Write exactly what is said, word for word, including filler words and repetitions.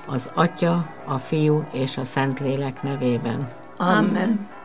az Atya, a Fiú és a Szentlélek nevében. Amen.